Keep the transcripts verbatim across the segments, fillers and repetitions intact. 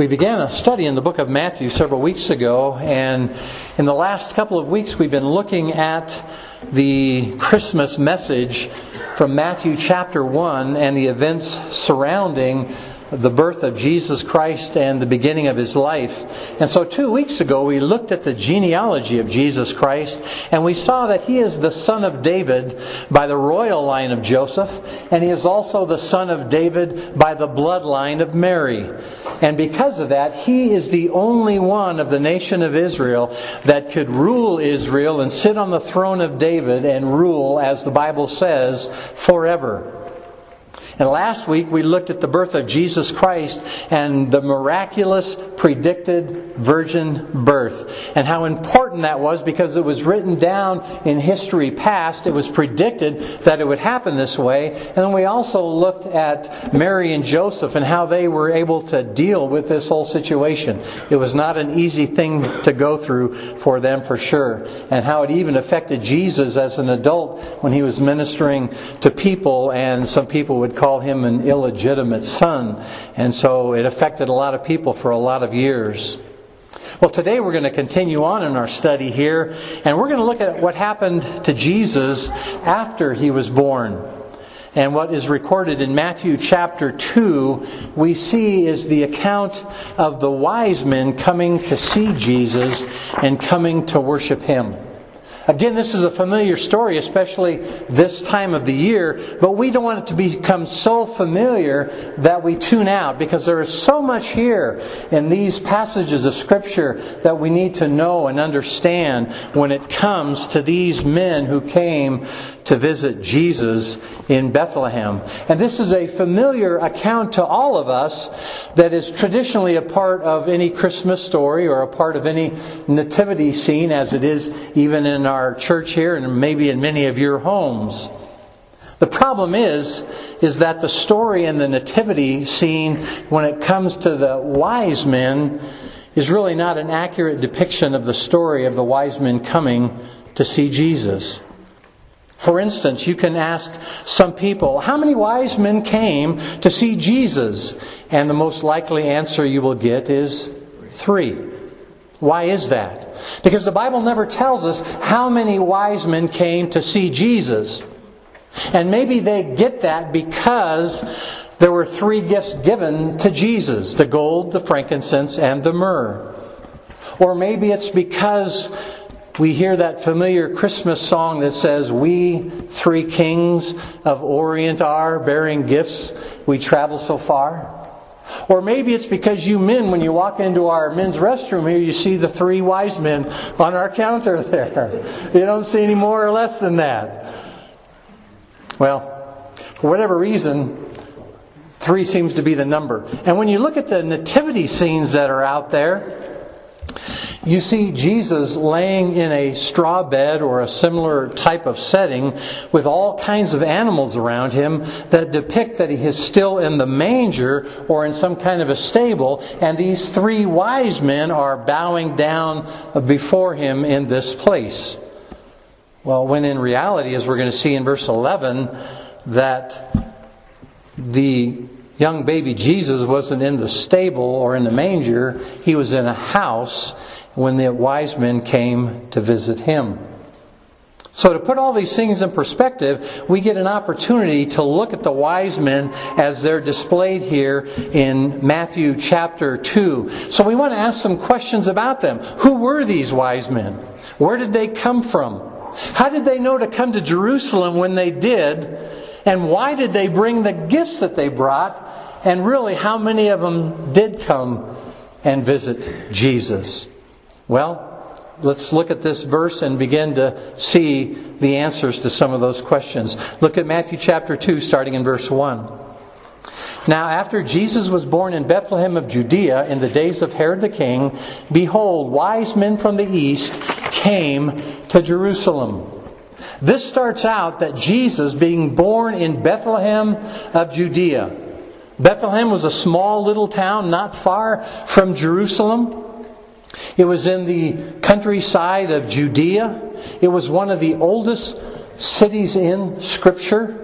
We began a study in the book of Matthew several weeks ago, and in the last couple of weeks we've been looking at the Christmas message from Matthew chapter one and the events surrounding the birth of Jesus Christ and the beginning of His life. And so two weeks ago we looked at the genealogy of Jesus Christ, and we saw that He is the son of David by the royal line of Joseph, and He is also the son of David by the bloodline of Mary. And because of that, He is the only one of the nation of Israel that could rule Israel and sit on the throne of David and rule, as the Bible says, forever. And last week we looked at the birth of Jesus Christ and the miraculous predicted virgin birth, and how important that was because it was written down in history past. It was predicted that it would happen this way. And then we also looked at Mary and Joseph and how they were able to deal with this whole situation. It was not an easy thing to go through for them, for sure, and how it even affected Jesus as an adult when He was ministering to people, and some people would call Him an illegitimate son. And so it affected a lot of people for a lot of years. Well, today we're going to continue on in our study here, and we're going to look at what happened to Jesus after He was born. And what is recorded in Matthew chapter two, we see is the account of the wise men coming to see Jesus and coming to worship Him. Again, this is a familiar story, especially this time of the year, but we don't want it to become so familiar that we tune out, because there is so much here in these passages of Scripture that we need to know and understand when it comes to these men who came to visit Jesus in Bethlehem. And this is a familiar account to all of us that is traditionally a part of any Christmas story or a part of any nativity scene, as it is even in our church here and maybe in many of your homes. The problem is, is that the story in the nativity scene, when it comes to the wise men, is really not an accurate depiction of the story of the wise men coming to see Jesus. For instance, you can ask some people, how many wise men came to see Jesus? And the most likely answer you will get is three. Why is that? Because the Bible never tells us how many wise men came to see Jesus. And maybe they get that because there were three gifts given to Jesus: the gold, the frankincense, and the myrrh. Or maybe it's because we hear that familiar Christmas song that says, "We three kings of Orient are, bearing gifts, we travel so far." Or maybe it's because you men, when you walk into our men's restroom here, you see the three wise men on our counter there. You don't see any more or less than that. Well, for whatever reason, three seems to be the number. And when you look at the nativity scenes that are out there, you see Jesus laying in a straw bed or a similar type of setting with all kinds of animals around Him that depict that He is still in the manger or in some kind of a stable, and these three wise men are bowing down before Him in this place. Well, when in reality, as we're going to see in verse eleven, that the young baby Jesus wasn't in the stable or in the manger, He was in a house when the wise men came to visit Him. So to put all these things in perspective, we get an opportunity to look at the wise men as they're displayed here in Matthew chapter two. So we want to ask some questions about them. Who were these wise men? Where did they come from? How did they know to come to Jerusalem when they did? And why did they bring the gifts that they brought? And really, how many of them did come and visit Jesus? Well, let's look at this verse and begin to see the answers to some of those questions. Look at Matthew chapter two, starting in verse one. Now, after Jesus was born in Bethlehem of Judea in the days of Herod the king, behold, wise men from the east came to Jerusalem. This starts out that Jesus being born in Bethlehem of Judea. Bethlehem was a small little town not far from Jerusalem. It was in the countryside of Judea. It was one of the oldest cities in Scripture.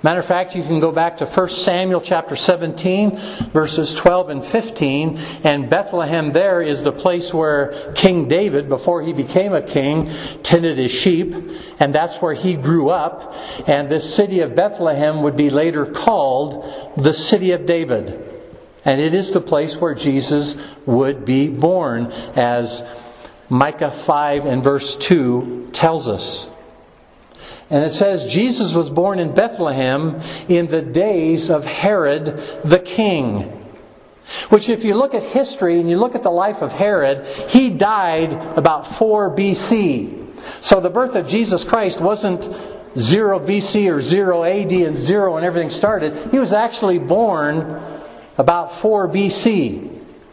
Matter of fact, you can go back to First Samuel chapter seventeen, verses twelve and fifteen, and Bethlehem there is the place where King David, before he became a king, tended his sheep, and that's where he grew up. And this city of Bethlehem would be later called the City of David. And it is the place where Jesus would be born, as Micah five and verse two tells us. And it says, Jesus was born in Bethlehem in the days of Herod the king. Which, if you look at history and you look at the life of Herod, he died about four B C. So the birth of Jesus Christ wasn't zero B C or zero A D and zero when everything started. He was actually born about four B C.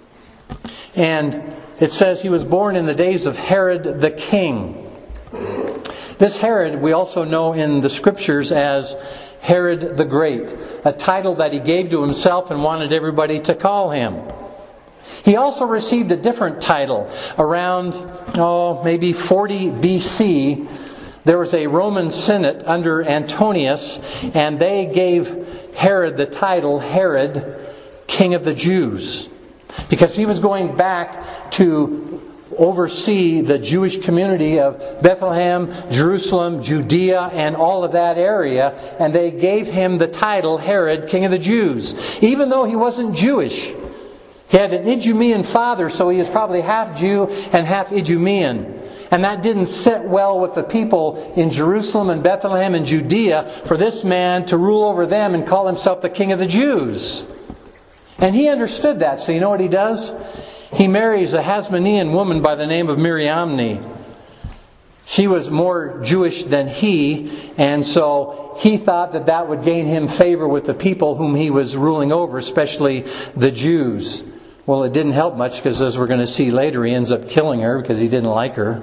And it says he was born in the days of Herod the king. This Herod we also know in the Scriptures as Herod the Great, a title that he gave to himself and wanted everybody to call him. He also received a different title around, oh, maybe forty B C. There was a Roman Senate under Antonius, and they gave Herod the title Herod, King of the Jews, because he was going back to oversee the Jewish community of Bethlehem, Jerusalem, Judea, and all of that area. And they gave him the title Herod, King of the Jews, even though he wasn't Jewish. He had an Idumean father, so he was probably half Jew and half Idumean. And that didn't sit well with the people in Jerusalem and Bethlehem and Judea for this man to rule over them and call himself the King of the Jews. And he understood that, so you know what he does? He marries a Hasmonean woman by the name of Miriamne. She was more Jewish than he, and so he thought that that would gain him favor with the people whom he was ruling over, especially the Jews. Well, it didn't help much, because as we're going to see later, he ends up killing her because he didn't like her.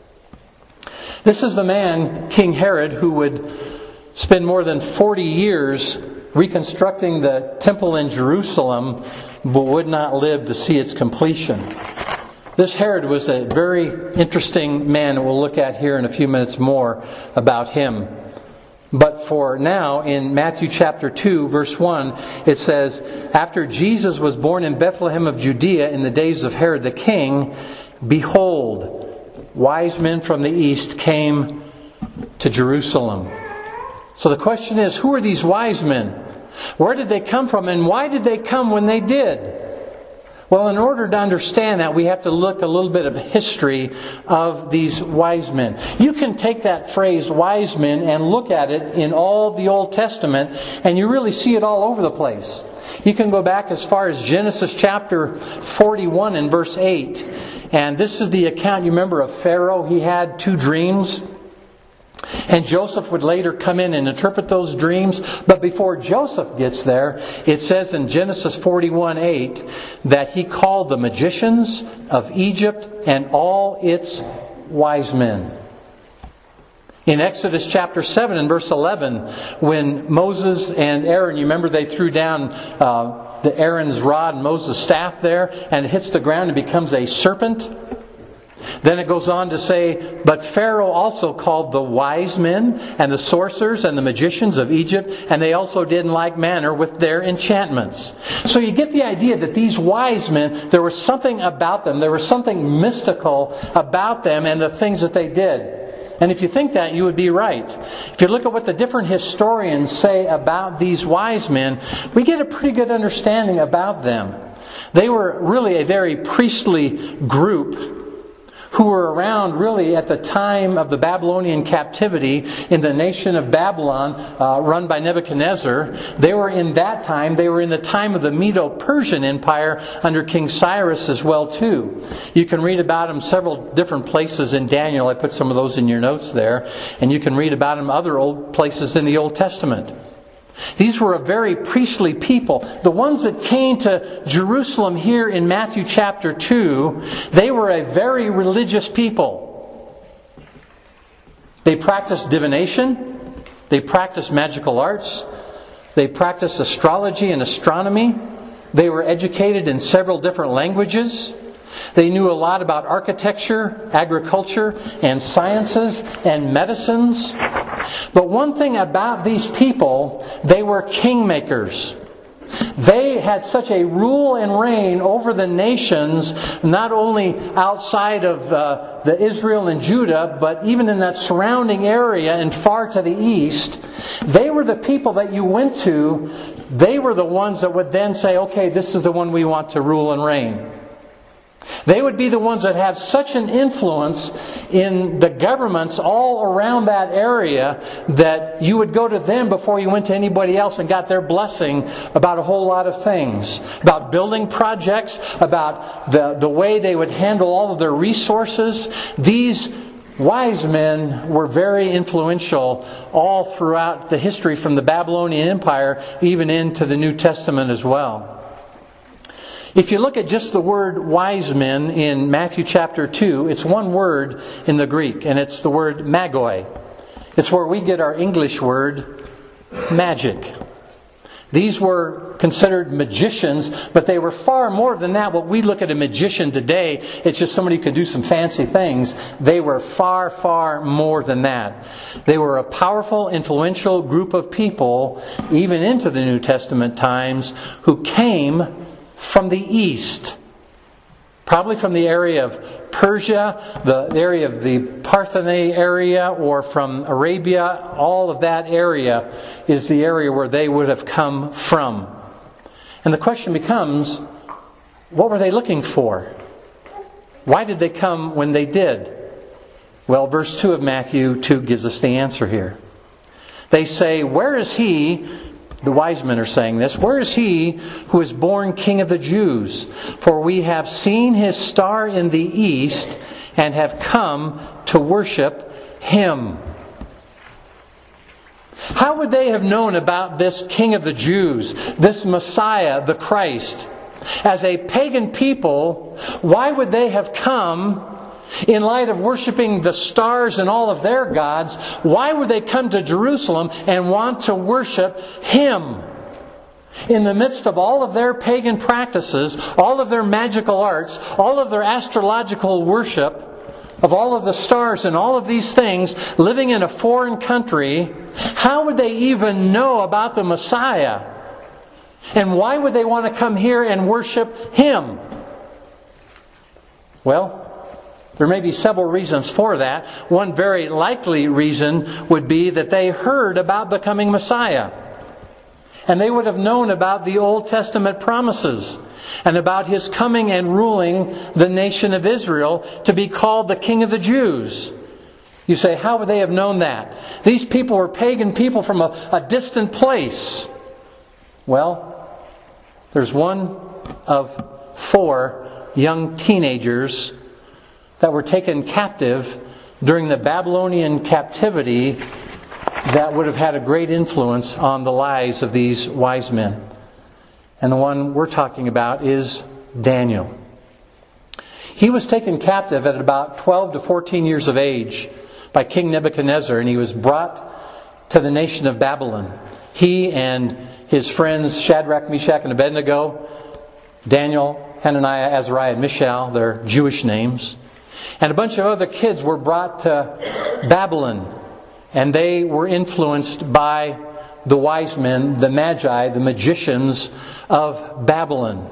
This is the man, King Herod, who would spend more than forty years reconstructing the temple in Jerusalem, but would not live to see its completion. This Herod was a very interesting man that we'll look at here in a few minutes more about him. But for now, in Matthew chapter two, verse one, it says, after Jesus was born in Bethlehem of Judea in the days of Herod the king, behold, wise men from the east came to Jerusalem. So the question is, who are these wise men? Where did they come from, and why did they come when they did? Well, in order to understand that, we have to look a little bit of history of these wise men. You can take that phrase, wise men, and look at it in all the Old Testament, and you really see it all over the place. You can go back as far as Genesis chapter forty-one and verse eight. And this is the account, you remember, of Pharaoh. He had two dreams. And Joseph would later come in and interpret those dreams. But before Joseph gets there, it says in Genesis forty-one eight that he called the magicians of Egypt and all its wise men. In Exodus chapter seven and verse eleven, when Moses and Aaron, you remember they threw down uh, the Aaron's rod and Moses' staff there, and it hits the ground and becomes a serpent. Then it goes on to say, but Pharaoh also called the wise men and the sorcerers and the magicians of Egypt, and they also did in like manner with their enchantments. So you get the idea that these wise men, there was something about them, there was something mystical about them and the things that they did. And if you think that, you would be right. If you look at what the different historians say about these wise men, we get a pretty good understanding about them. They were really a very priestly group who were around really at the time of the Babylonian captivity in the nation of Babylon, uh, run by Nebuchadnezzar. They were in that time. They were in the time of the Medo-Persian Empire under King Cyrus as well too. You can read about them several different places in Daniel. I put some of those in your notes there. And you can read about them other old places in the Old Testament. These were a very priestly people. The ones that came to Jerusalem here in Matthew chapter two, they were a very religious people. They practiced divination. They practiced magical arts. They practiced astrology and astronomy. They were educated in several different languages. They knew a lot about architecture, agriculture, and sciences, and medicines. But one thing about these people, they were kingmakers. They had such a rule and reign over the nations, not only outside of uh, the Israel and Judah, but even in that surrounding area and far to the east. They were the people that you went to. They were the ones that would then say, okay, this is the one we want to rule and reign. They would be the ones that have such an influence in the governments all around that area that you would go to them before you went to anybody else and got their blessing about a whole lot of things. About building projects, about the, the way they would handle all of their resources. These wise men were very influential all throughout the history from the Babylonian Empire even into the New Testament as well. If you look at just the word wise men in Matthew chapter two, it's one word in the Greek, and it's the word magoi. It's where we get our English word magic. These were considered magicians, but they were far more than that. What we look at a magician today, it's just somebody who can do some fancy things. They were far, far more than that. They were a powerful, influential group of people, even into the New Testament times, who came from the east, probably from the area of Persia, the area of the Parthenay area, or from Arabia. All of that area is the area where they would have come from. And the question becomes, what were they looking for? Why did they come when they did? Well, verse two of Matthew two gives us the answer here. They say, where is he? The wise men are saying this. Where is he who is born King of the Jews? For we have seen his star in the east and have come to worship him. How would they have known about this King of the Jews, this Messiah, the Christ? As a pagan people, why would they have come? In light of worshiping the stars and all of their gods, why would they come to Jerusalem and want to worship Him? In the midst of all of their pagan practices, all of their magical arts, all of their astrological worship, of all of the stars and all of these things, living in a foreign country, how would they even know about the Messiah? And why would they want to come here and worship Him? Well, there may be several reasons for that. One very likely reason would be that they heard about the coming Messiah. And they would have known about the Old Testament promises and about His coming and ruling the nation of Israel to be called the King of the Jews. You say, how would they have known that? These people were pagan people from a, a distant place. Well, there's one of four young teenagers that were taken captive during the Babylonian captivity that would have had a great influence on the lives of these wise men. And the one we're talking about is Daniel. He was taken captive at about twelve to fourteen years of age by King Nebuchadnezzar, and he was brought to the nation of Babylon. He and his friends Shadrach, Meshach, and Abednego, Daniel, Hananiah, Azariah, and Mishael, their Jewish names, and a bunch of other kids were brought to Babylon, and they were influenced by the wise men, the magi, the magicians of Babylon.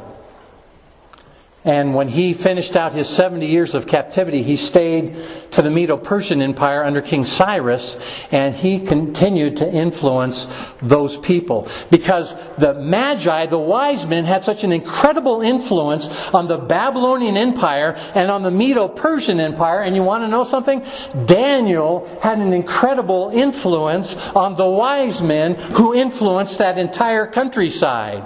And when he finished out his seventy years of captivity, he stayed to the Medo-Persian Empire under King Cyrus, and he continued to influence those people. Because the Magi, the wise men, had such an incredible influence on the Babylonian Empire and on the Medo-Persian Empire. And you want to know something? Daniel had an incredible influence on the wise men who influenced that entire countryside.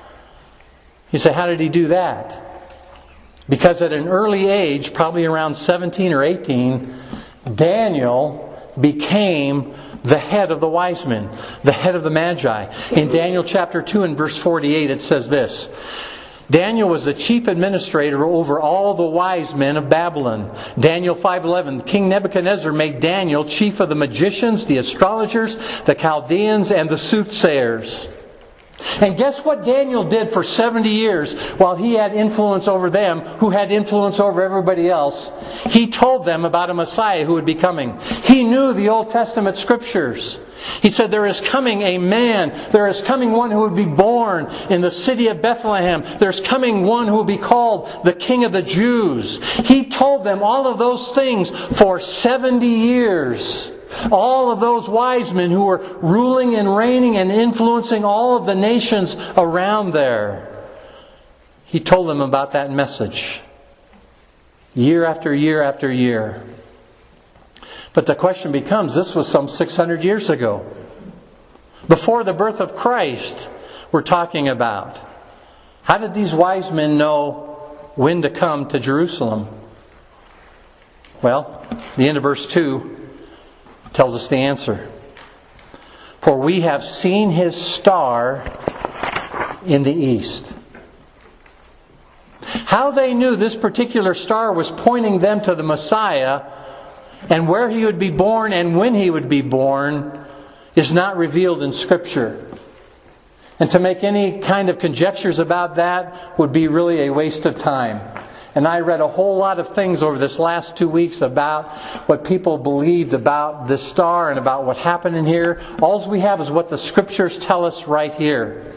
You say, how did he do that? Because at an early age, probably around seventeen or eighteen, Daniel became the head of the wise men, the head of the Magi. In Daniel chapter two and verse forty-eight, it says this: Daniel was the chief administrator over all the wise men of Babylon. Daniel five eleven, King Nebuchadnezzar made Daniel chief of the magicians, the astrologers, the Chaldeans, and the soothsayers. And guess what Daniel did for seventy years while he had influence over them, who had influence over everybody else? He told them about a Messiah who would be coming. He knew the Old Testament Scriptures. He said, there is coming a man. There is coming one who would be born in the city of Bethlehem. There's coming one who will be called the King of the Jews. He told them all of those things for seventy years. All of those wise men who were ruling and reigning and influencing all of the nations around there. He told them about that message. Year after year after year. But the question becomes, this was some six hundred years ago. Before the birth of Christ, we're talking about. How did these wise men know when to come to Jerusalem? Well, the end of verse two tells us the answer. For we have seen His star in the east. How they knew this particular star was pointing them to the Messiah and where He would be born and when He would be born is not revealed in Scripture. And to make any kind of conjectures about that would be really a waste of time. And I read a whole lot of things over this last two weeks about what people believed about this star and about what happened in here. All we have is what the Scriptures tell us right here.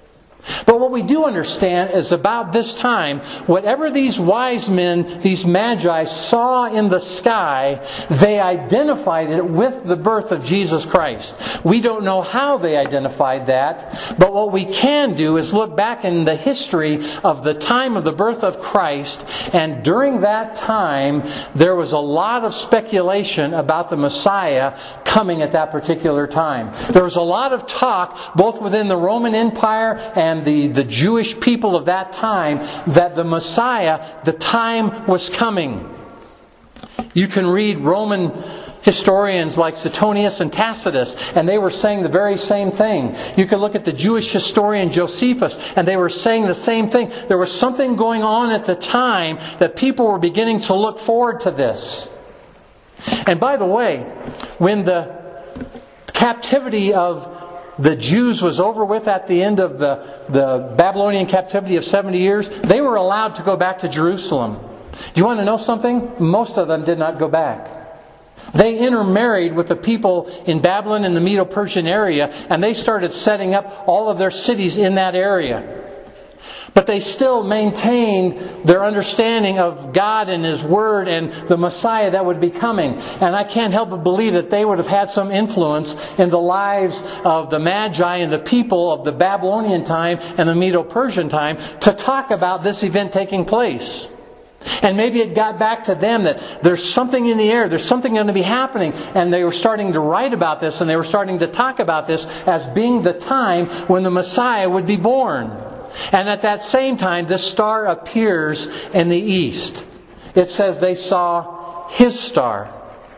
But what we do understand is about this time, whatever these wise men, these magi, saw in the sky, they identified it with the birth of Jesus Christ. We don't know how they identified that, but what we can do is look back in the history of the time of the birth of Christ, and during that time, there was a lot of speculation about the Messiah coming at that particular time. There was a lot of talk, both within the Roman Empire and And the, the Jewish people of that time, that the Messiah, the time was coming. You can read Roman historians like Suetonius and Tacitus, and they were saying the very same thing. You can look at the Jewish historian Josephus, and they were saying the same thing. There was something going on at the time that people were beginning to look forward to this. And by the way, when the captivity of the Jews was over with at the end of the, the Babylonian captivity of seventy years, they were allowed to go back to Jerusalem. Do you want to know something? Most of them did not go back. They intermarried with the people in Babylon and the Medo-Persian area, and they started setting up all of their cities in that area. But they still maintained their understanding of God and His Word and the Messiah that would be coming. And I can't help but believe that they would have had some influence in the lives of the Magi and the people of the Babylonian time and the Medo-Persian time to talk about this event taking place. And maybe it got back to them that there's something in the air, there's something going to be happening. And they were starting to write about this, and they were starting to talk about this as being the time when the Messiah would be born. And at that same time, this star appears in the east. It says they saw His star.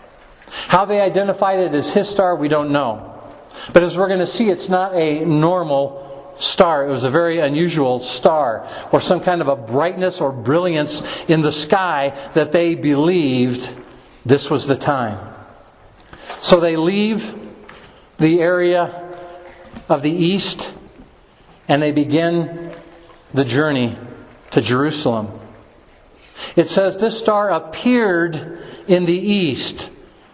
How they identified it as His star, we don't know. But as we're going to see, it's not a normal star. It was a very unusual star, or some kind of a brightness or brilliance in the sky that they believed this was the time. So they leave the area of the east, and they begin the journey to Jerusalem. It says this star appeared in the east.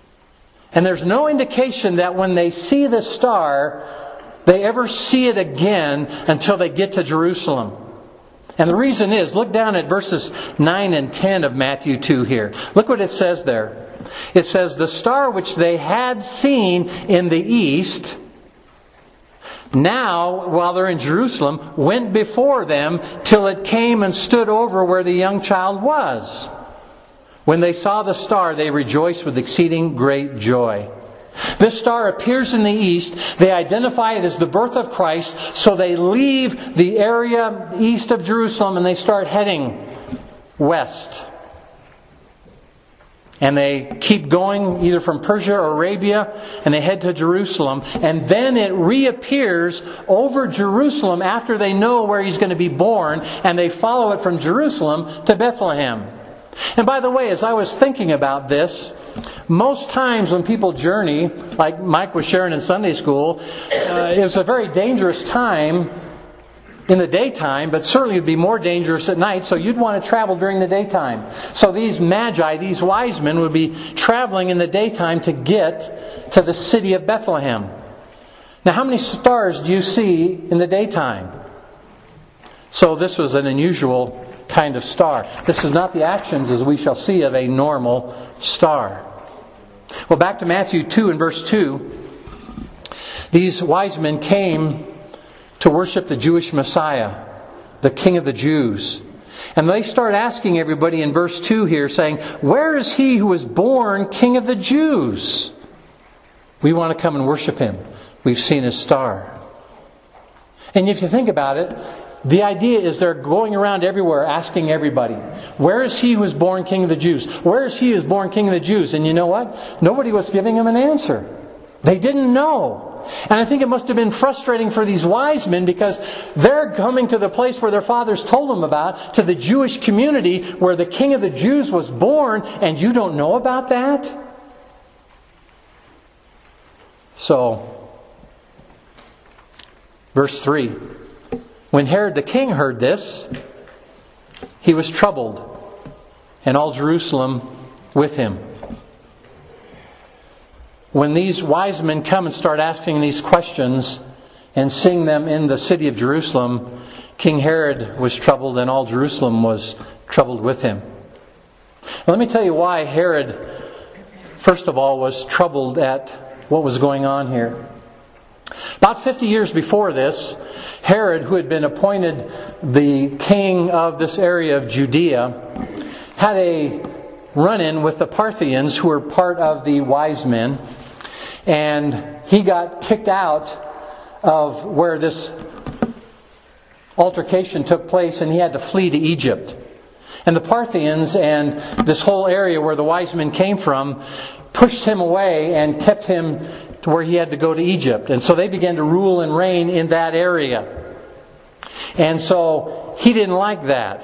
And there's no indication that when they see the star, they ever see it again until they get to Jerusalem. And the reason is, look down at verses nine and ten of Matthew two here. Look what it says there. It says, the star which they had seen in the east, now, while they're in Jerusalem, went before them till it came and stood over where the young child was. When they saw the star, they rejoiced with exceeding great joy. This star appears in the east. They identify it as the birth of Christ. So they leave the area east of Jerusalem and they start heading west. And they keep going either from Persia or Arabia, and they head to Jerusalem. And then it reappears over Jerusalem after they know where He's going to be born, and they follow it from Jerusalem to Bethlehem. And by the way, as I was thinking about this, most times when people journey, like Mike was sharing in Sunday school, uh, it was a very dangerous time in the daytime, but certainly it would be more dangerous at night, so you'd want to travel during the daytime. So these magi, these wise men, would be traveling in the daytime to get to the city of Bethlehem. Now, how many stars do you see in the daytime? So this was an unusual kind of star. This is not the actions, as we shall see, of a normal star. Well, back to Matthew two and verse two. These wise men came to worship the Jewish Messiah, the King of the Jews. And they start asking everybody in verse two here, saying, "Where is he who was born King of the Jews? We want to come and worship him. We've seen his star." And if you think about it, the idea is they're going around everywhere asking everybody, "Where is he who was born King of the Jews? Where is he who was born King of the Jews?" And you know what? Nobody was giving them an answer. They didn't know. And I think it must have been frustrating for these wise men, because they're coming to the place where their fathers told them about, to the Jewish community where the King of the Jews was born, and you don't know about that? So, verse three. When Herod the king heard this, he was troubled, and all Jerusalem with him. When these wise men come and start asking these questions and seeing them in the city of Jerusalem, King Herod was troubled, and all Jerusalem was troubled with him. Now, let me tell you why Herod, first of all, was troubled at what was going on here. About fifty years before this, Herod, who had been appointed the king of this area of Judea, had a run-in with the Parthians, who were part of the wise men. And he got kicked out of where this altercation took place, and he had to flee to Egypt. And the Parthians and this whole area where the wise men came from pushed him away and kept him to where he had to go to Egypt. And so they began to rule and reign in that area. And so he didn't like that.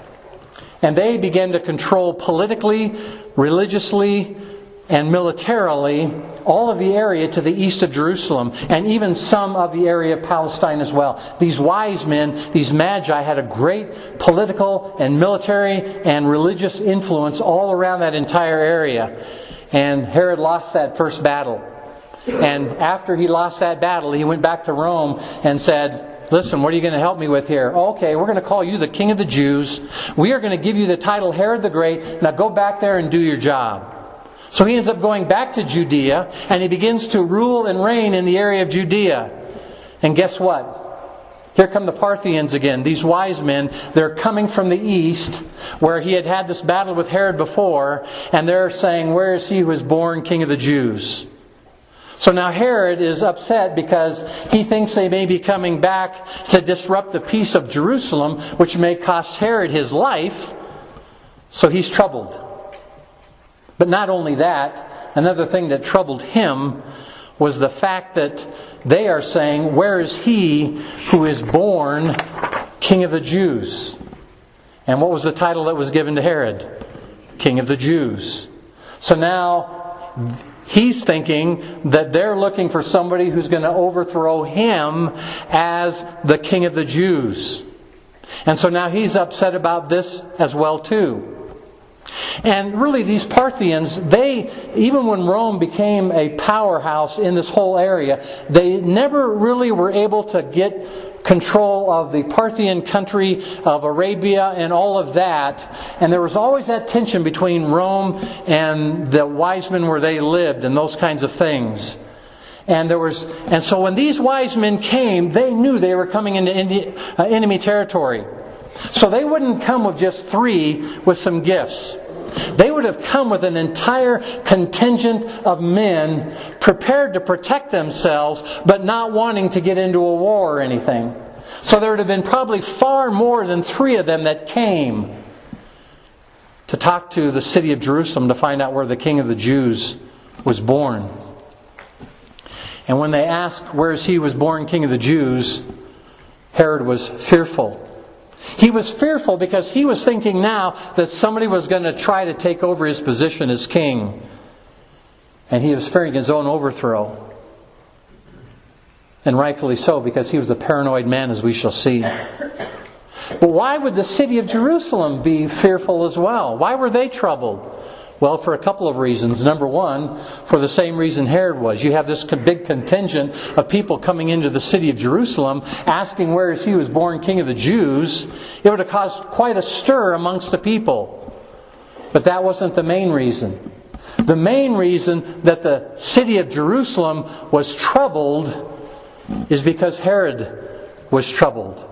And they began to control politically, religiously, and militarily all of the area to the east of Jerusalem, and even some of the area of Palestine as well. These wise men, these magi, had a great political and military and religious influence all around that entire area. And Herod lost that first battle. And after he lost that battle, he went back to Rome and said, "Listen, what are you going to help me with here?" "Okay, we're going to call you the King of the Jews. We are going to give you the title Herod the Great. Now go back there and do your job." So he ends up going back to Judea, and he begins to rule and reign in the area of Judea. And guess what? Here come the Parthians again. These wise men, they're coming from the east, where he had had this battle with Herod before, and they're saying, "Where is he who was born King of the Jews?" So now Herod is upset because he thinks they may be coming back to disrupt the peace of Jerusalem, which may cost Herod his life. So he's troubled. But not only that, another thing that troubled him was the fact that they are saying, "Where is he who is born King of the Jews?" And what was the title that was given to Herod? King of the Jews. So now he's thinking that they're looking for somebody who's going to overthrow him as the King of the Jews. And so now he's upset about this as well too. And really these Parthians, they, even when Rome became a powerhouse in this whole area, they never really were able to get control of the Parthian country of Arabia and all of that. And there was always that tension between Rome and the wise men where they lived and those kinds of things. And there was, and so when these wise men came, they knew they were coming into Indi- uh, enemy territory. So they wouldn't come with just three with some gifts. They would have come with an entire contingent of men prepared to protect themselves, but not wanting to get into a war or anything. So there would have been probably far more than three of them that came to talk to the city of Jerusalem to find out where the King of the Jews was born. And when they asked, "Where is he who was born King of the Jews?" Herod was fearful. He was fearful because he was thinking now that somebody was going to try to take over his position as king. And he was fearing his own overthrow. And rightfully so, because he was a paranoid man, as we shall see. But why would the city of Jerusalem be fearful as well? Why were they troubled? Well, for a couple of reasons. Number one, for the same reason Herod was. You have this big contingent of people coming into the city of Jerusalem asking where is he was born King of the Jews. It would have caused quite a stir amongst the people. But that wasn't the main reason. The main reason that the city of Jerusalem was troubled is because Herod was troubled.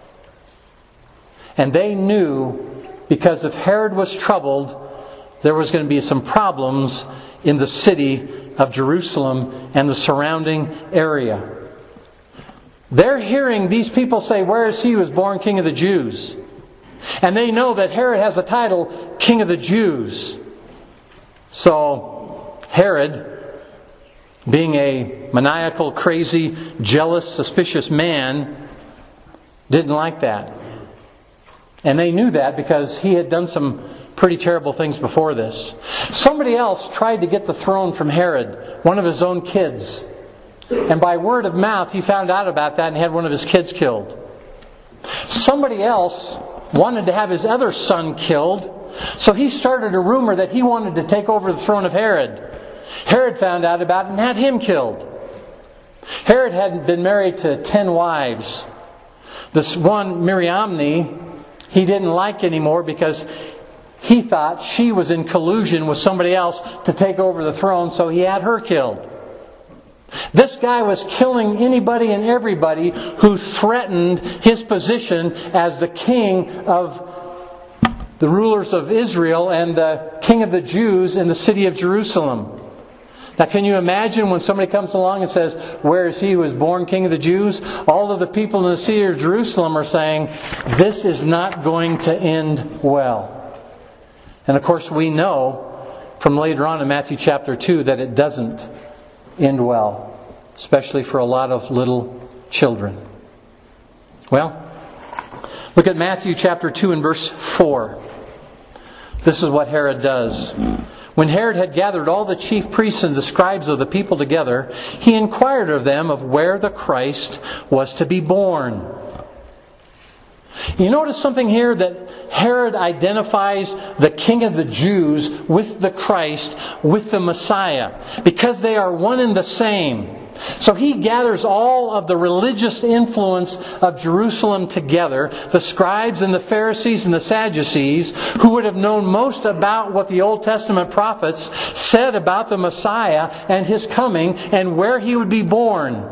And they knew, because if Herod was troubled, there was going to be some problems in the city of Jerusalem and the surrounding area. They're hearing these people say, where is he who was born King of the Jews? And they know that Herod has the title King of the Jews. So Herod, being a maniacal, crazy, jealous, suspicious man, didn't like that. And they knew that because he had done some pretty terrible things before this. Somebody else tried to get the throne from Herod, one of his own kids. And by word of mouth, he found out about that and had one of his kids killed. Somebody else wanted to have his other son killed, so he started a rumor that he wanted to take over the throne of Herod. Herod found out about it and had him killed. Herod had been married to ten wives. This one, Mariamne, he didn't like anymore because he thought she was in collusion with somebody else to take over the throne, so he had her killed. This guy was killing anybody and everybody who threatened his position as the king of the rulers of Israel and the king of the Jews in the city of Jerusalem. Now, can you imagine when somebody comes along and says, where is he who was born King of the Jews? All of the people in the city of Jerusalem are saying, this is not going to end well. And of course we know from later on in Matthew chapter two that it doesn't end well, especially for a lot of little children. Well, look at Matthew chapter two and verse four. This is what Herod does. When Herod had gathered all the chief priests and the scribes of the people together, he inquired of them of where the Christ was to be born. You notice something here, that Herod identifies the King of the Jews with the Christ, with the Messiah, because they are one and the same. So he gathers all of the religious influence of Jerusalem together, the scribes and the Pharisees and the Sadducees, who would have known most about what the Old Testament prophets said about the Messiah and His coming and where He would be born.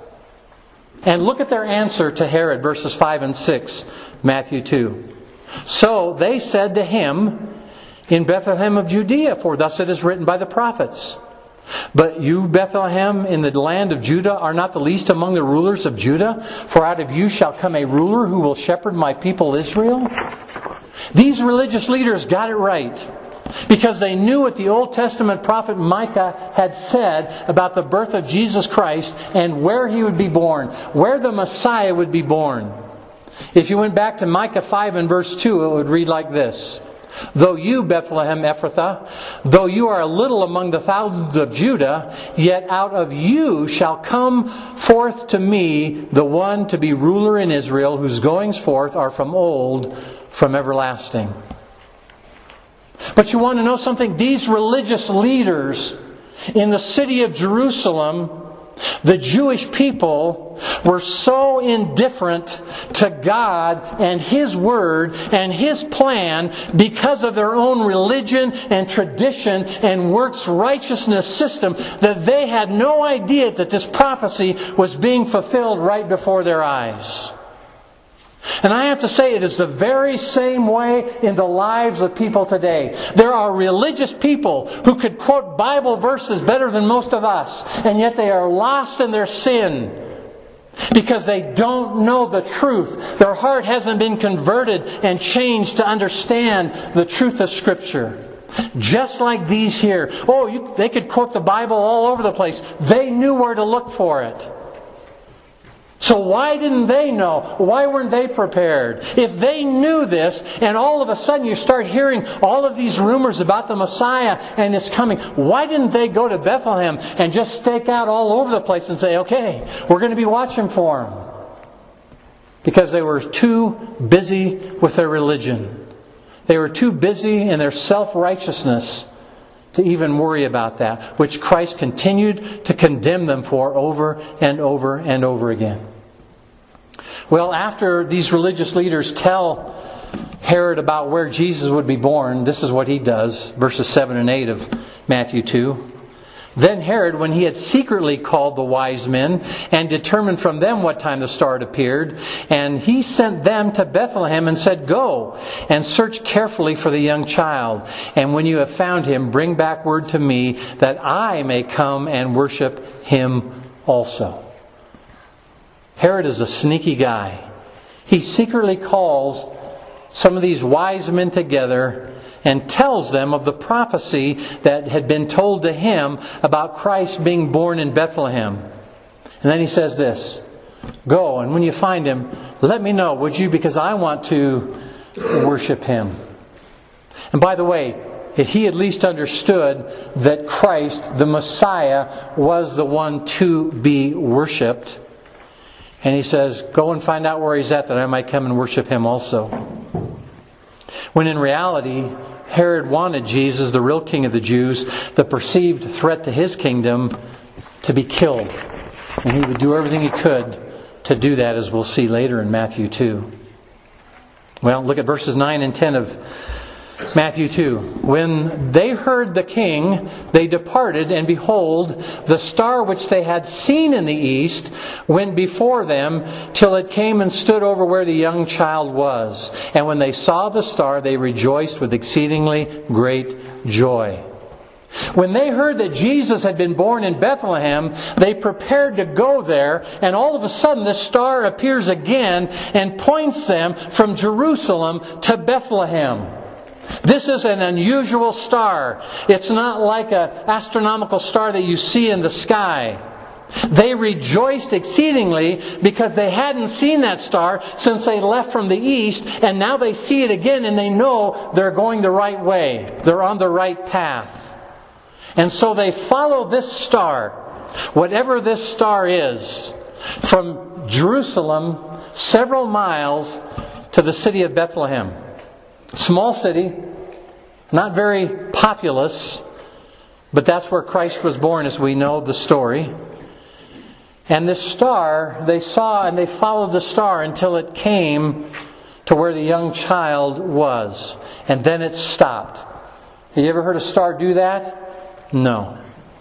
And look at their answer to Herod, verses five and six, Matthew two. So they said to him, in Bethlehem of Judea, for thus it is written by the prophets. But you, Bethlehem, in the land of Judah, are not the least among the rulers of Judah, for out of you shall come a ruler who will shepherd my people Israel. These religious leaders got it right, because they knew what the Old Testament prophet Micah had said about the birth of Jesus Christ and where He would be born, where the Messiah would be born. If you went back to Micah five and verse two, it would read like this. Though you, Bethlehem Ephrathah, though you are a little among the thousands of Judah, yet out of you shall come forth to me the one to be ruler in Israel, whose goings forth are from old, from everlasting. But you want to know something? These religious leaders in the city of Jerusalem, the Jewish people, were so indifferent to God and His Word and His plan because of their own religion and tradition and works righteousness system that they had no idea that this prophecy was being fulfilled right before their eyes. And I have to say, it is the very same way in the lives of people today. There are religious people who could quote Bible verses better than most of us, and yet they are lost in their sin because they don't know the truth. Their heart hasn't been converted and changed to understand the truth of Scripture. Just like these here. Oh, you, they could quote the Bible all over the place. They knew where to look for it. So why didn't they know? Why weren't they prepared? If they knew this, and all of a sudden you start hearing all of these rumors about the Messiah and it's coming, why didn't they go to Bethlehem and just stake out all over the place and say, okay, we're going to be watching for Him? Because they were too busy with their religion. They were too busy in their self-righteousness to even worry about that, which Christ continued to condemn them for over and over and over again. Well, after these religious leaders tell Herod about where Jesus would be born, this is what he does, verses seven and eight of Matthew two. Then Herod, when he had secretly called the wise men and determined from them what time the star had appeared, and he sent them to Bethlehem and said, "Go and search carefully for the young child, and when you have found him, bring back word to me that I may come and worship him also." Herod is a sneaky guy. He secretly calls some of these wise men together and tells them of the prophecy that had been told to him about Christ being born in Bethlehem. And then he says this, "Go, and when you find him, let me know, would you? Because I want to worship him." And by the way, he at least understood that Christ, the Messiah, was the one to be worshipped. And he says, "Go and find out where he's at, that I might come and worship him also." When in reality, Herod wanted Jesus, the real king of the Jews, the perceived threat to his kingdom, to be killed. And he would do everything he could to do that, as we'll see later in Matthew two. Well, look at verses nine and ten of Matthew two. "When they heard the king, they departed, and behold, the star which they had seen in the east went before them till it came and stood over where the young child was. And when they saw the star, they rejoiced with exceedingly great joy." When they heard that Jesus had been born in Bethlehem, they prepared to go there, and all of a sudden this star appears again and points them from Jerusalem to Bethlehem. This is an unusual star. It's not like an astronomical star that you see in the sky. They rejoiced exceedingly because they hadn't seen that star since they left from the east, and now they see it again and they know they're going the right way. They're on the right path. And so they follow this star, whatever this star is, from Jerusalem several miles to the city of Bethlehem. Small city, not very populous, but that's where Christ was born, as we know the story. And this star, they saw and they followed the star until it came to where the young child was. And then it stopped. Have you ever heard a star do that? No.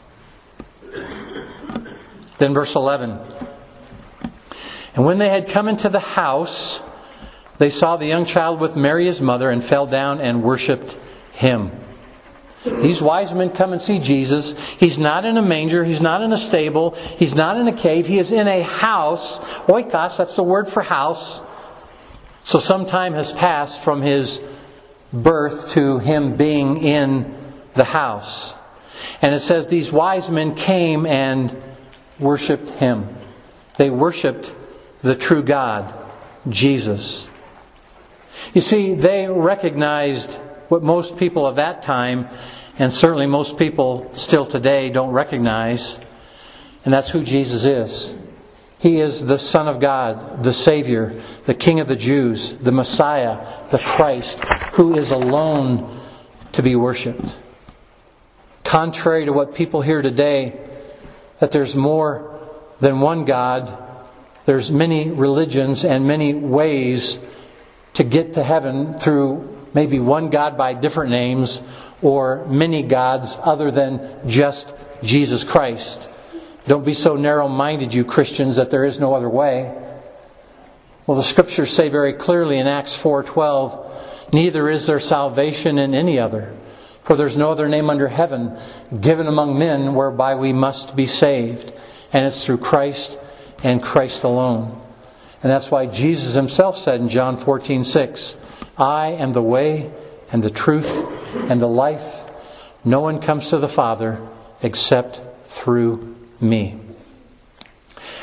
Then verse eleven. "And when they had come into the house, they saw the young child with Mary his mother, and fell down and worshipped him." These wise men come and see Jesus. He's not in a manger. He's not in a stable. He's not in a cave. He is in a house. Oikos, that's the word for house. So some time has passed from his birth to him being in the house. And it says these wise men came and worshipped him. They worshipped the true God, Jesus. You see, they recognized what most people of that time, and certainly most people still today, don't recognize, and that's who Jesus is. He is the Son of God, the Savior, the King of the Jews, the Messiah, the Christ, who is alone to be worshipped. Contrary to what people hear today, that there's more than one God, there's many religions and many ways to get to heaven through maybe one God by different names, or many gods other than just Jesus Christ. Don't be so narrow-minded, you Christians, that there is no other way. Well, the Scriptures say very clearly in Acts four twelve, "Neither is there salvation in any other, for there's no other name under heaven given among men whereby we must be saved." And it's through Christ and Christ alone. And that's why Jesus himself said in John fourteen six, "I am the way and the truth and the life. No one comes to the Father except through me."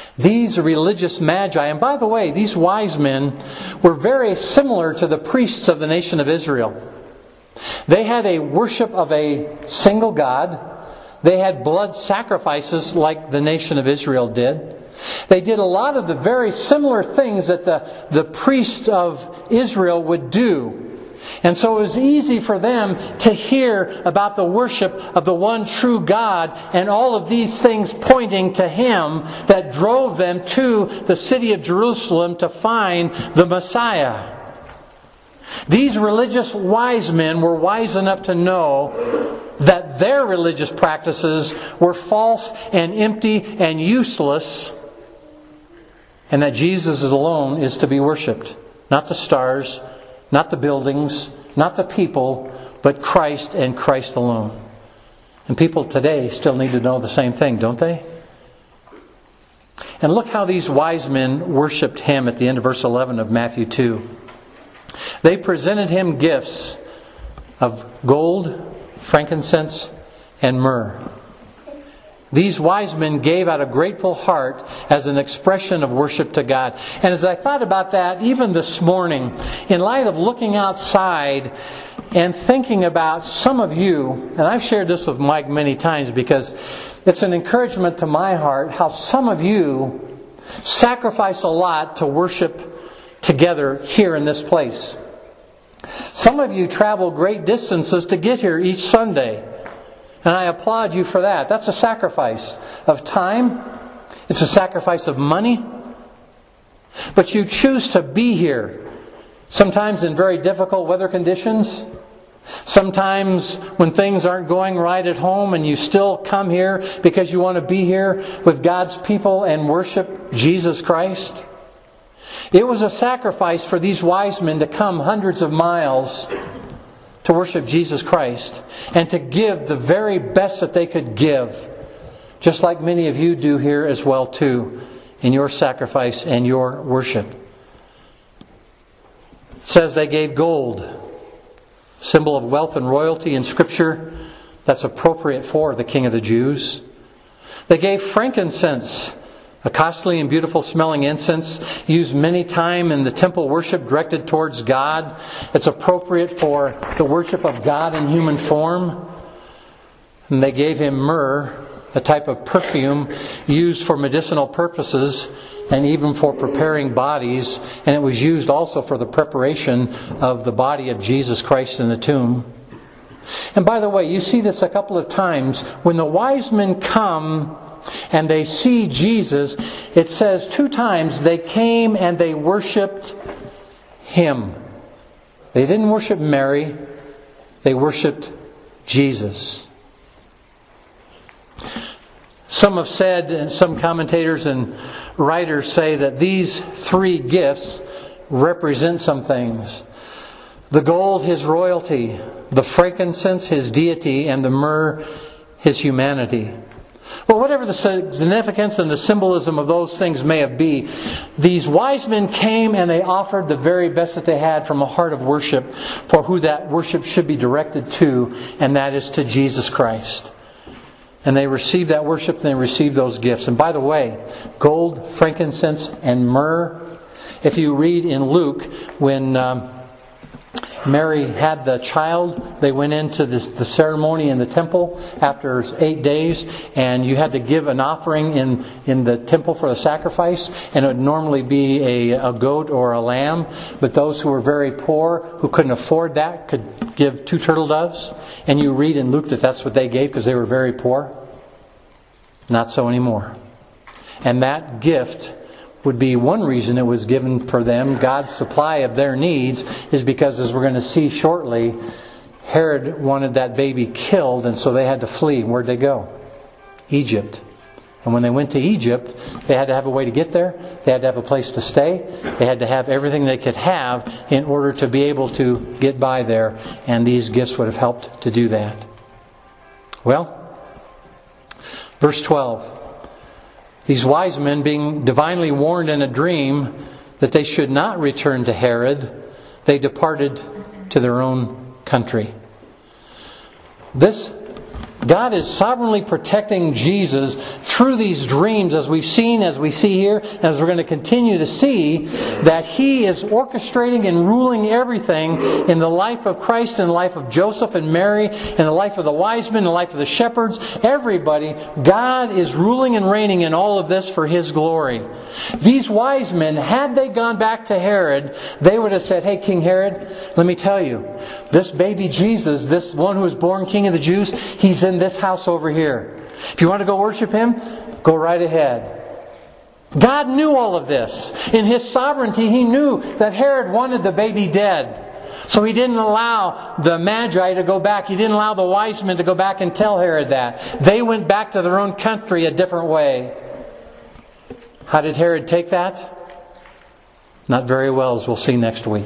These religious magi, and by the way, these wise men were very similar to the priests of the nation of Israel. They had a worship of a single God. They had blood sacrifices like the nation of Israel did. They did a lot of the very similar things that the, the priests of Israel would do. And so it was easy for them to hear about the worship of the one true God and all of these things pointing to Him that drove them to the city of Jerusalem to find the Messiah. These religious wise men were wise enough to know that their religious practices were false and empty and useless, and that Jesus alone is to be worshipped. Not the stars, not the buildings, not the people, but Christ and Christ alone. And people today still need to know the same thing, don't they? And look how these wise men worshipped Him at the end of verse eleven of Matthew two. They presented Him gifts of gold, frankincense, and myrrh. These wise men gave out a grateful heart as an expression of worship to God. And as I thought about that, even this morning, in light of looking outside and thinking about some of you, and I've shared this with Mike many times because it's an encouragement to my heart how some of you sacrifice a lot to worship together here in this place. Some of you travel great distances to get here each Sunday. And I applaud you for that. That's a sacrifice of time. It's a sacrifice of money. But you choose to be here. Sometimes in very difficult weather conditions. Sometimes when things aren't going right at home and you still come here because you want to be here with God's people and worship Jesus Christ. It was a sacrifice for these wise men to come hundreds of miles to worship Jesus Christ and to give the very best that they could give, just like many of you do here as well too, in your sacrifice and your worship. It says they gave gold, symbol of wealth and royalty in Scripture. That's appropriate for the King of the Jews. They gave frankincense, a costly and beautiful smelling incense used many times in the temple worship directed towards God. It's appropriate for the worship of God in human form. And they gave Him myrrh, a type of perfume used for medicinal purposes and even for preparing bodies. And it was used also for the preparation of the body of Jesus Christ in the tomb. And by the way, you see this a couple of times. When the wise men come and they see Jesus, it says two times they came and they worshipped Him. They didn't worship Mary. They worshipped Jesus. Some have said, some commentators and writers say that these three gifts represent some things. The gold, His royalty. The frankincense, His deity. And the myrrh, His humanity. Well, whatever the significance and the symbolism of those things may have been, these wise men came and they offered the very best that they had from a heart of worship for who that worship should be directed to, and that is to Jesus Christ. And they received that worship and they received those gifts. And by the way, gold, frankincense, and myrrh. If you read in Luke, when Um, Mary had the child, they went into this, the ceremony in the temple after eight days, and you had to give an offering in, in the temple for the sacrifice, and it would normally be a, a goat or a lamb, but those who were very poor, who couldn't afford that, could give two turtle doves. And you read in Luke that that's what they gave because they were very poor. Not so anymore. And that gift would be one reason it was given for them. God's supply of their needs is because, as we're going to see shortly, Herod wanted that baby killed, and so they had to flee. Where'd they go? Egypt. And when they went to Egypt, they had to have a way to get there. They had to have a place to stay. They had to have everything they could have in order to be able to get by there. And these gifts would have helped to do that. Well, verse twelve. These wise men, being divinely warned in a dream that they should not return to Herod, they departed to their own country. This God is sovereignly protecting Jesus through these dreams, as we've seen, as we see here, and as we're going to continue to see, that He is orchestrating and ruling everything in the life of Christ, in the life of Joseph and Mary, in the life of the wise men, in the life of the shepherds, everybody. God is ruling and reigning in all of this for His glory. These wise men, had they gone back to Herod, they would have said, "Hey, King Herod, let me tell you, this baby Jesus, this one who was born King of the Jews, He's in this house over here. If you want to go worship Him, go right ahead." God knew all of this. In His sovereignty, He knew that Herod wanted the baby dead. So He didn't allow the Magi to go back. He didn't allow the wise men to go back and tell Herod that. They went back to their own country a different way. How did Herod take that? Not very well, as we'll see next week.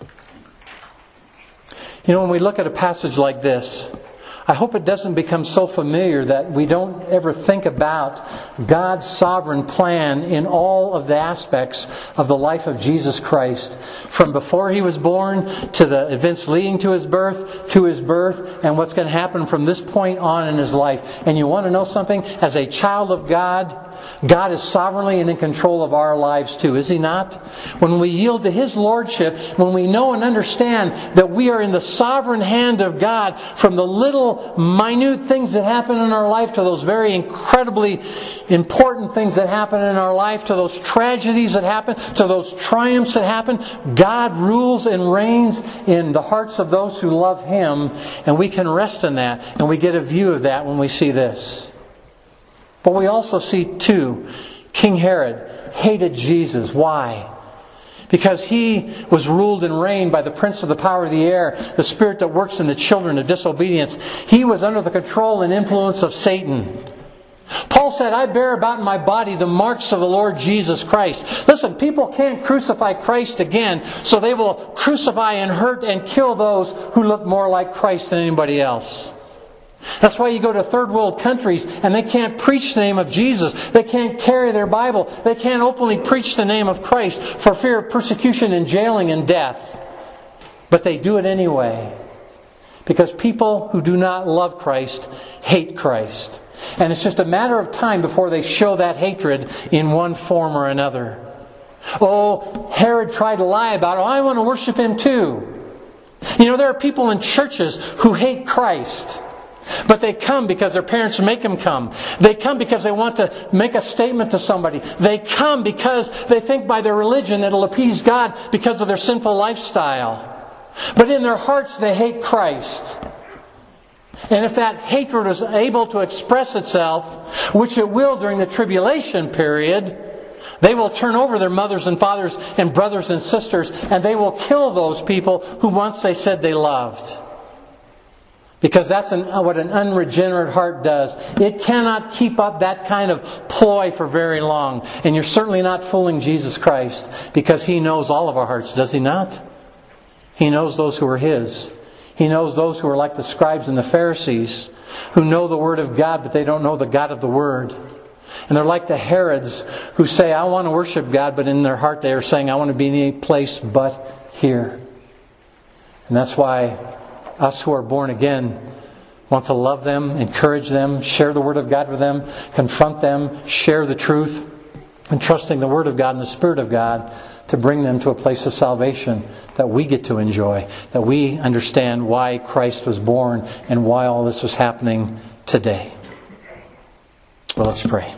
You know, when we look at a passage like this, I hope it doesn't become so familiar that we don't ever think about God's sovereign plan in all of the aspects of the life of Jesus Christ. From before He was born, to the events leading to His birth, to His birth, and what's going to happen from this point on in His life. And you want to know something? As a child of God, God is sovereignly and in control of our lives too, is He not? When we yield to His Lordship, when we know and understand that we are in the sovereign hand of God, from the little minute things that happen in our life to those very incredibly important things that happen in our life, to those tragedies that happen, to those triumphs that happen, God rules and reigns in the hearts of those who love Him, and we can rest in that, and we get a view of that when we see this. But we also see, too, King Herod hated Jesus. Why? Because he was ruled and reigned by the prince of the power of the air, the spirit that works in the children of disobedience. He was under the control and influence of Satan. Paul said, "I bear about in my body the marks of the Lord Jesus Christ." Listen, people can't crucify Christ again, so they will crucify and hurt and kill those who look more like Christ than anybody else. That's why you go to third world countries and they can't preach the name of Jesus. They can't carry their Bible. They can't openly preach the name of Christ for fear of persecution and jailing and death. But they do it anyway. Because people who do not love Christ hate Christ. And it's just a matter of time before they show that hatred in one form or another. Oh, Herod tried to lie about it. Oh, I want to worship him too. You know, there are people in churches who hate Christ. But they come because their parents make them come. They come because they want to make a statement to somebody. They come because they think by their religion it'll appease God because of their sinful lifestyle. But in their hearts they hate Christ. And if that hatred is able to express itself, which it will during the tribulation period, they will turn over their mothers and fathers and brothers and sisters, and they will kill those people who once they said they loved. Because that's an, what an unregenerate heart does. It cannot keep up that kind of ploy for very long. And you're certainly not fooling Jesus Christ, because He knows all of our hearts, does He not? He knows those who are His. He knows those who are like the scribes and the Pharisees, who know the Word of God, but they don't know the God of the Word. And they're like the Herods who say, "I want to worship God," but in their heart they are saying, "I want to be in any place but here." And that's why us who are born again want to love them, encourage them, share the Word of God with them, confront them, share the truth, and trusting the Word of God and the Spirit of God to bring them to a place of salvation that we get to enjoy, that we understand why Christ was born and why all this was happening today. Well, let's pray.